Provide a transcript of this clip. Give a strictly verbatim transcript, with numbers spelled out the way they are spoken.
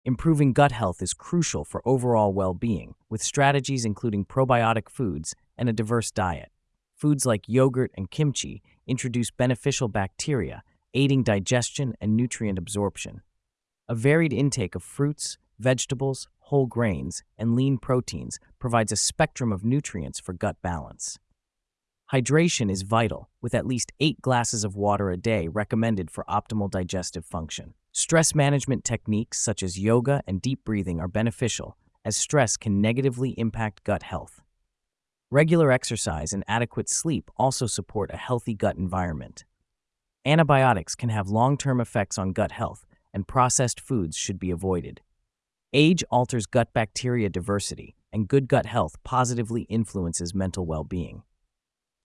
Improving gut health is crucial for overall well-being, with strategies including probiotic foods and a diverse diet. Foods like yogurt and kimchi introduce beneficial bacteria, aiding digestion and nutrient absorption. A varied intake of fruits, vegetables, whole grains, and lean proteins provides a spectrum of nutrients for gut balance. Hydration is vital, with at least eight glasses of water a day recommended for optimal digestive function. Stress management techniques such as yoga and deep breathing are beneficial, as stress can negatively impact gut health. Regular exercise and adequate sleep also support a healthy gut environment. Antibiotics can have long-term effects on gut health, and processed foods should be avoided. Age alters gut bacteria diversity, and good gut health positively influences mental well-being.